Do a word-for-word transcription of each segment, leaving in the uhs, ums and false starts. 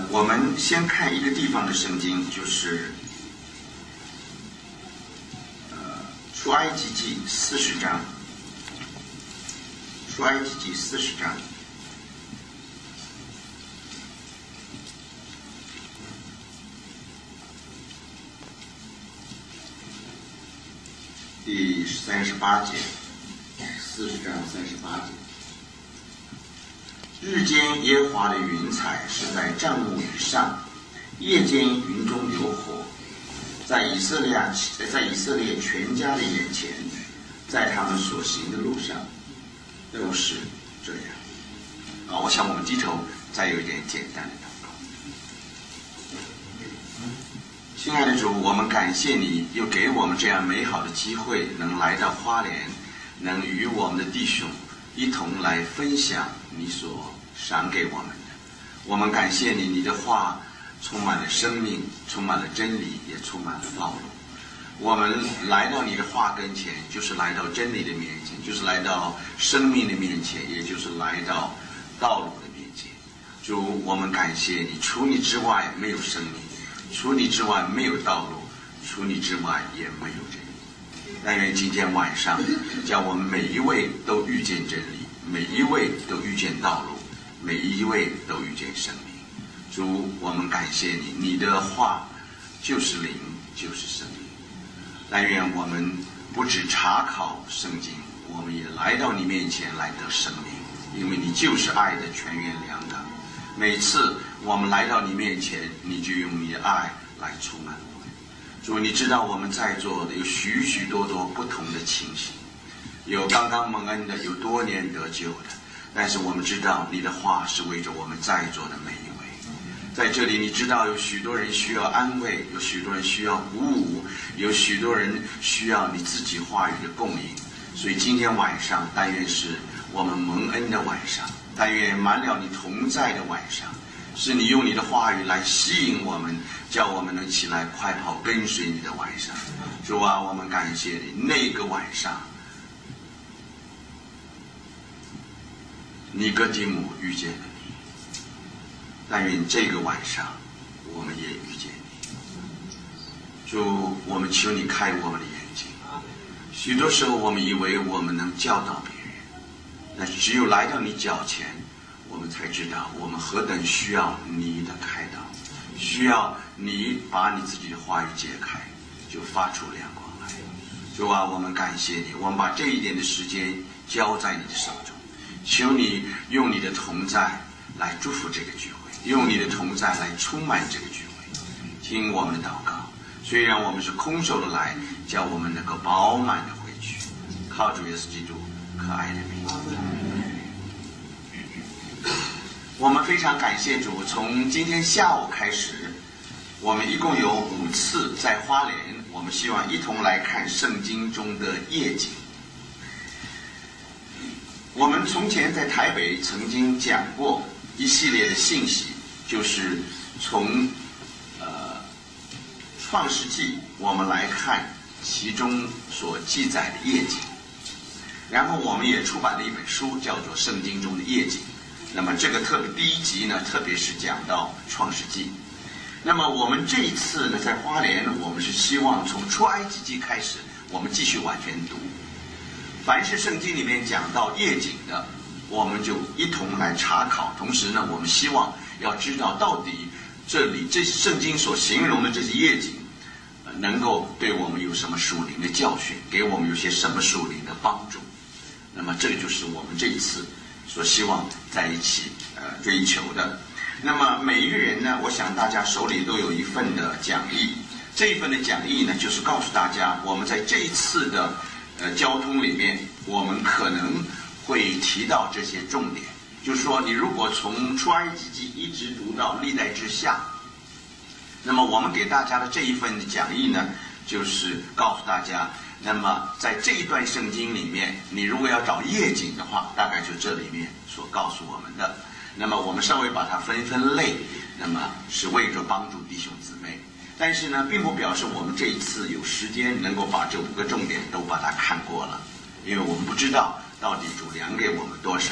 我们先看一个地方的圣经，就是呃出埃及记四十章，出埃及记四十章。第三十八节，四十章三十八节。日间耶和华的云彩是在帐幕以上，夜间云中有火，在以色列在以色列全家的眼前，在他们所行的路上，都是这样。啊，我想我们低头再有一点简单的祷告。亲爱的主，我们感谢你又给我们这样美好的机会，能来到花莲，能与我们的弟兄一同来分享你所赏给我们的。我们感谢你，你的话充满了生命，充满了真理，也充满了道路。我们来到你的话跟前，就是来到真理的面前，就是来到生命的面前，也就是来到道路的面前。主，我们感谢你，除你之外没有生命，除你之外没有道路，除你之外也没有真理。但愿今天晚上叫我们每一位都遇见真理，每一位都遇见道路，每一位都遇见生命。主，我们感谢你，你的话就是灵，就是生命。但愿我们不只查考圣经，我们也来到你面前来得生命，因为你就是爱的泉源良港。每次我们来到你面前，你就用你的爱来充满我们。主，你知道我们在座的有许许多多不同的情形，有刚刚蒙恩的，有多年得救的，但是我们知道你的话是为着我们在座的每一位。在这里你知道有许多人需要安慰，有许多人需要鼓舞，有许多人需要你自己话语的供应。所以今天晚上但愿是我们蒙恩的晚上，但愿满了你同在的晚上，是你用你的话语来吸引我们，叫我们能起来快跑跟随你的晚上。主啊，我们感谢你，那个晚上尼哥底母遇见了你，但愿这个晚上我们也遇见你。主，我们求你开我们的眼睛。许多时候我们以为我们能教导别人，但是只有来到你脚前，我们才知道我们何等需要你的开导，需要你把你自己的话语解开，就发出亮光来。主啊，我们感谢你，我们把这一点的时间交在你的手中，求你用你的同在来祝福这个聚会，用你的同在来充满这个聚会。听我们的祷告，虽然我们是空手的来，叫我们能够饱满的回去，靠主耶稣基督可爱的名。我们非常感谢主，从今天下午开始，我们一共有五次在花莲，我们希望一同来看圣经中的夜景。我们从前在台北曾经讲过一系列的信息，就是从呃创世纪我们来看其中所记载的夜景，然后我们也出版了一本书，叫做《圣经中的夜景》。那么这个特别第一集呢，特别是讲到创世纪。那么我们这一次呢，在花莲，我们是希望从出埃及记开始，我们继续往前读。凡是圣经里面讲到夜景的，我们就一同来查考。同时呢，我们希望要知道到底这里这圣经所形容的这些夜景，呃、能够对我们有什么属灵的教训，给我们有些什么属灵的帮助。那么这个就是我们这一次所希望在一起呃追求的。那么每一个人呢，我想大家手里都有一份的讲义，这一份的讲义呢，就是告诉大家我们在这一次的呃交通里面，我们可能会提到这些重点。就是说，你如果从出埃及记一直读到历代志下，那么我们给大家的这一份的讲义呢，就是告诉大家，那么在这一段圣经里面，你如果要找夜景的话，大概就这里面所告诉我们的。那么我们稍微把它分分类，那么是为着帮助弟兄姊妹。但是呢，并不表示我们这一次有时间能够把这五个重点都把它看过了，因为我们不知道到底主量给我们多少。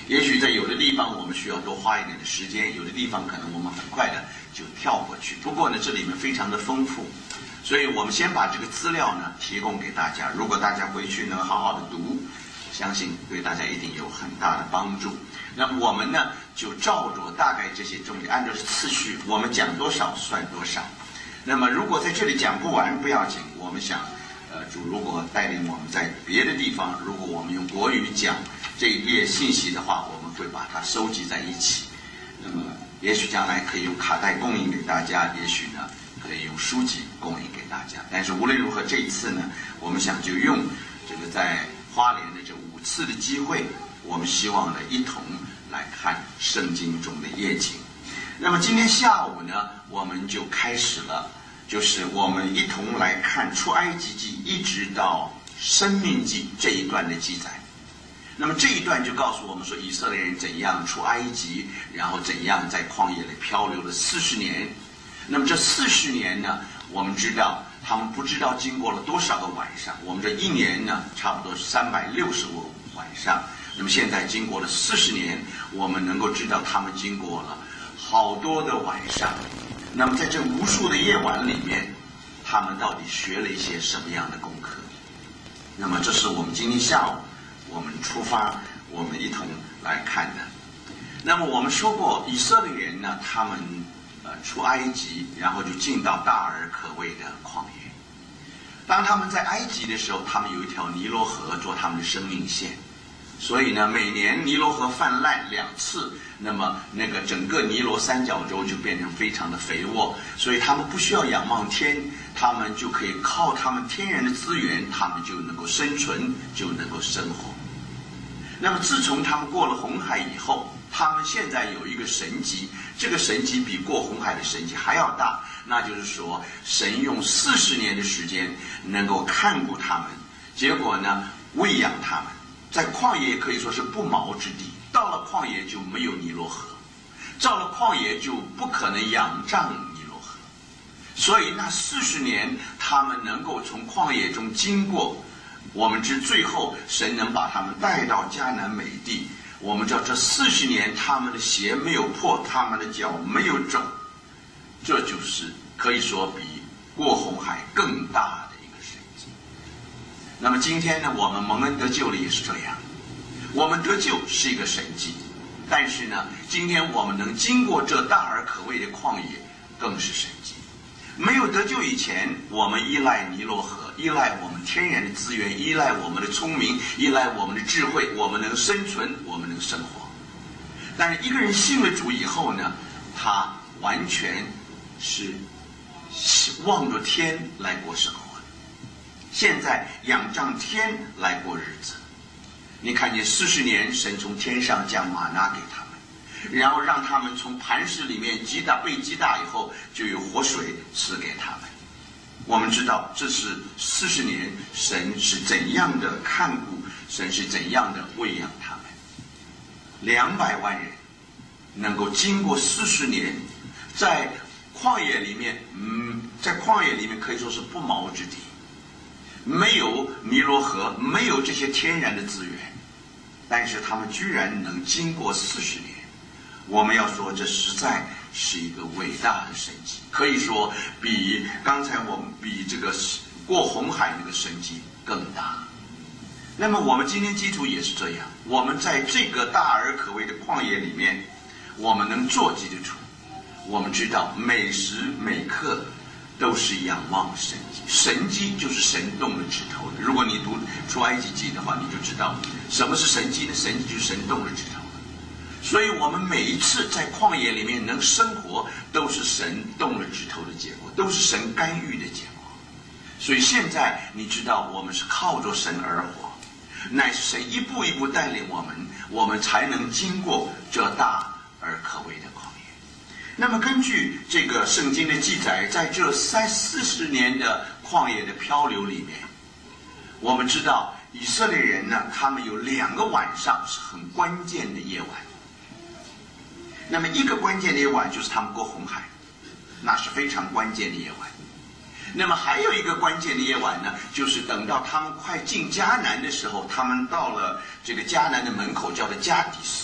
也许在有的地方我们需要多花一点的时间，有的地方可能我们很快的就跳过去。不过呢，这里面非常的丰富，所以我们先把这个资料呢提供给大家。如果大家回去能好好的读，相信对大家一定有很大的帮助。那么我们呢就照着大概这些重点，按照次序，我们讲多少算多少。那么如果在这里讲不完不要紧，我们想，呃，主如果带领我们在别的地方，如果我们用国语讲这一列信息的话，我们会把它收集在一起。那么也许将来可以用卡带供应给大家，也许呢可以用书籍供应给大家。但是无论如何，这一次呢，我们想就用这个在花莲的这五次的机会，我们希望呢一同来看圣经中的夜景。那么今天下午呢，我们就开始了，就是我们一同来看出埃及记一直到申命记这一段的记载。那么这一段就告诉我们说，以色列人怎样出埃及，然后怎样在旷野里漂流了四十年。那么这四十年呢，我们知道他们不知道经过了多少个晚上。我们这一年呢，差不多是三百六十个晚上。那么现在经过了四十年，我们能够知道他们经过了好多的晚上。那么在这无数的夜晚里面，他们到底学了一些什么样的功课？那么这是我们今天下午我们出发，我们一同来看的。那么我们说过，以色列人呢，他们呃出埃及，然后就进到大而可畏的旷野。当他们在埃及的时候，他们有一条尼罗河做他们的生命线。所以呢，每年尼罗河泛滥两次，那么那个整个尼罗三角洲就变成非常的肥沃，所以他们不需要仰望天，他们就可以靠他们天然的资源，他们就能够生存，就能够生活。那么自从他们过了红海以后，他们现在有一个神迹，这个神迹比过红海的神迹还要大，那就是说神用四十年的时间能够看顾他们，结果呢喂养他们。在旷野可以说是不毛之地，到了旷野就没有尼罗河，到了旷野就不可能仰仗尼罗河，所以那四十年他们能够从旷野中经过，我们知最后神能把他们带到迦南美地。我们知道这四十年他们的鞋没有破，他们的脚没有肿，这就是可以说比过红海更大的一个神迹。那么今天呢，我们蒙恩得救了也是这样，我们得救是一个神迹，但是呢，今天我们能经过这大而可畏的旷野更是神迹。没有得救以前，我们依赖尼罗河，依赖我们天然的资源，依赖我们的聪明，依赖我们的智慧，我们能生存，我们能生活。但是一个人信了主以后呢，他完全是望着天来过生活，现在仰仗天来过日子。你看见四十年神从天上降玛纳给他们，然后让他们从磐石里面击打被击打以后，就有活水赐给他们。我们知道这是四十年神是怎样的看顾，神是怎样的喂养他们。两百万人能够经过四十年，在旷野里面，嗯，在旷野里面可以说是不毛之地，没有尼罗河，没有这些天然的资源，但是他们居然能经过四十年。我们要说，这实在是一个伟大的神迹，可以说比刚才我们比这个过红海那个神迹更大。那么我们今天基督也是这样，我们在这个大而可畏的旷野里面，我们能做基督徒，我们知道每时每刻都是仰望神迹，神迹就是神动了指头的。如果你读出埃及记的话，你就知道什么是神迹呢？神迹就是神动了指头。所以我们每一次在旷野里面能生活，都是神动了指头的结果，都是神干预的结果。所以现在你知道我们是靠着神而活，乃是神一步一步带领我们，我们才能经过这大而可畏的旷野。那么根据这个圣经的记载，在这三四十年的旷野的漂流里面，我们知道以色列人呢，他们有两个晚上是很关键的夜晚。那么一个关键的夜晚就是他们过红海，那是非常关键的夜晚。那么还有一个关键的夜晚呢，就是等到他们快进迦南的时候，他们到了这个迦南的门口，叫做加底斯。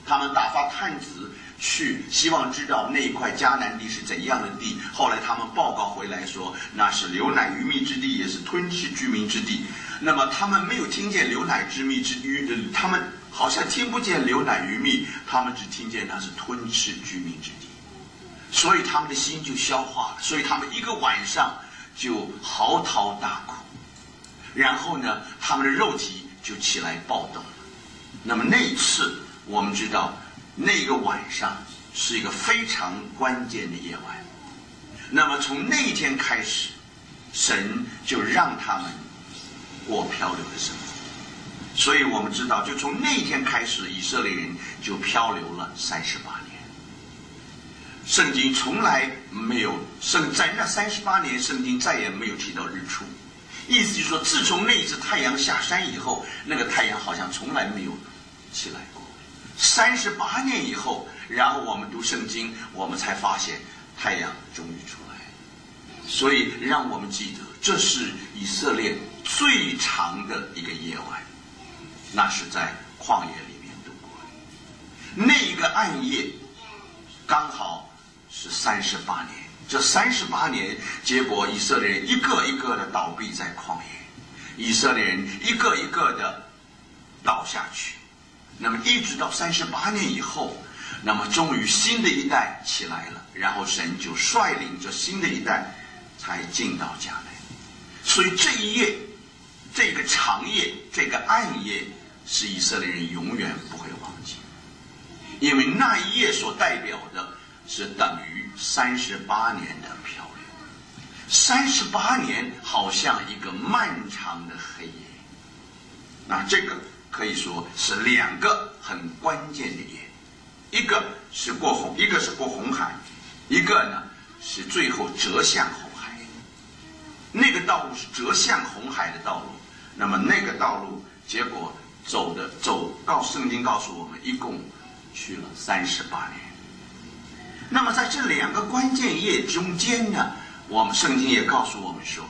他们打发探子去，希望知道那一块迦南地是怎样的地。后来他们报告回来说，那是流奶与蜜之地，也是吞噬居民之地。那么他们没有听见流奶之蜜之鱼，他们好像听不见流奶与蜜，他们只听见那是吞噬居民之地，所以他们的心就消化了，所以他们一个晚上就嚎啕大哭。然后呢，他们的肉体就起来暴动了。那么那一次我们知道，那个晚上是一个非常关键的夜晚。那么从那一天开始，神就让他们过漂流的生活。所以我们知道，就从那一天开始，以色列人就漂流了三十八年。圣经从来没有圣在那三十八年，圣经再也没有提到日出。意思就是说，自从那一次太阳下山以后，那个太阳好像从来没有起来过。三十八年以后，然后我们读圣经，我们才发现太阳终于出来。所以让我们记得，这是以色列最长的一个夜晚，那是在旷野里面度过的。那一个暗夜刚好是三十八年。这三十八年，结果以色列人一个一个的倒闭在旷野，以色列人一个一个的倒下去。那么一直到三十八年以后，那么终于新的一代起来了，然后神就率领着新的一代才进到迦南。所以这一夜，这个长夜，这个暗夜，是以色列人永远不会忘记，因为那一夜所代表的是等于三十八年的漂流。三十八年好像一个漫长的黑夜。那这个可以说是两个很关键的夜，一个是过红，一个是过红海，一个呢是最后折向红海。那个道路是折向红海的道路，那么那个道路结果走的走，告圣经告诉我们，一共去了三十八年。那么在这两个关键夜中间呢，我们圣经也告诉我们说，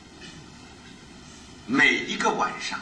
每一个晚上，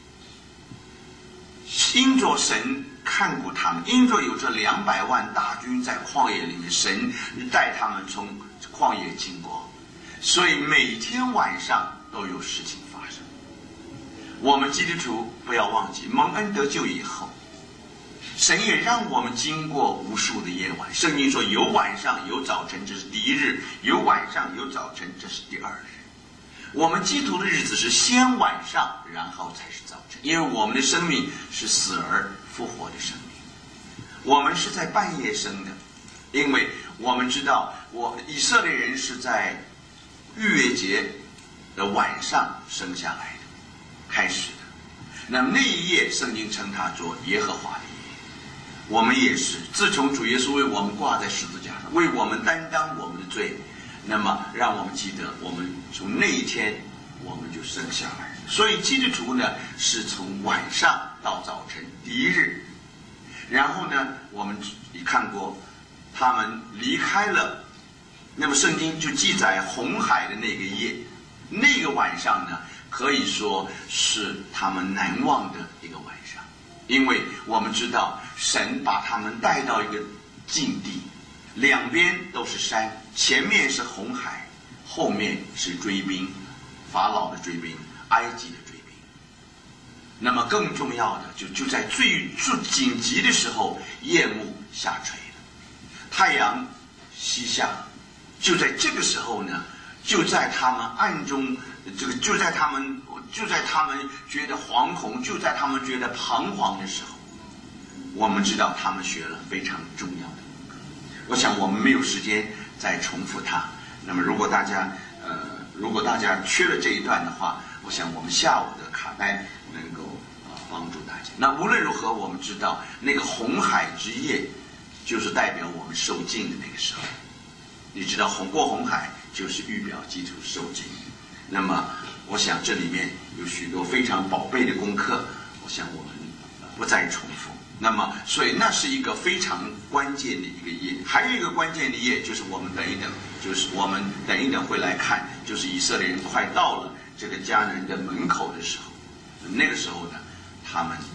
因着神看顾他们，因着有这两百万大军在旷野里面，神带他们从旷野经过，所以每天晚上都有事情发生。我们基督徒不要忘记，蒙恩得救以后，神也让我们经过无数的夜晚。圣经说，有晚上有早晨，这是第一日；有晚上有早晨，这是第二日。我们基督的日子是先晚上，然后才是早晨，因为我们的生命是死而复活的生命。我们是在半夜生的，因为我们知道，我以色列人是在逾越节的晚上生下来的，开始的。那么那一夜，圣经称它做耶和华的夜。我们也是，自从主耶稣为我们挂在十字架上，为我们担当我们的罪，那么让我们记得，我们从那一天我们就生下来。所以基督徒呢，是从晚上到早晨第一日。然后呢，我们也看过他们离开了，那么圣经就记载红海的那个夜，那个晚上呢，可以说是他们难忘的一个晚上。因为我们知道神把他们带到一个境地，两边都是山，前面是红海，后面是追兵，法老的追兵，埃及的追兵。那么更重要的就就在最最紧急的时候，夜幕下垂了，太阳西下，就在这个时候呢，就在他们暗中，这个就在他们就在他们觉得惶恐，就在他们觉得彷徨的时候，我们知道他们学了非常重要的功课。我想我们没有时间再重复它。那么如果大家呃如果大家缺了这一段的话，我想我们下午的卡带能够啊、呃、帮助大家。那无论如何，我们知道那个红海之夜就是代表我们受尽的那个时候。你知道红过红海就是预表基督受尽。那么我想这里面有许多非常宝贝的功课，我想我们不再重复。那么所以那是一个非常关键的一个夜。还有一个关键的夜，就是我们等一等，就是我们等一等会来看，就是以色列人快到了这个迦南的门口的时候，那个时候呢，他们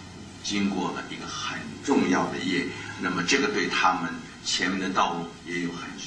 经过了一个很重要的夜，那么这个对他们前面的道路也有很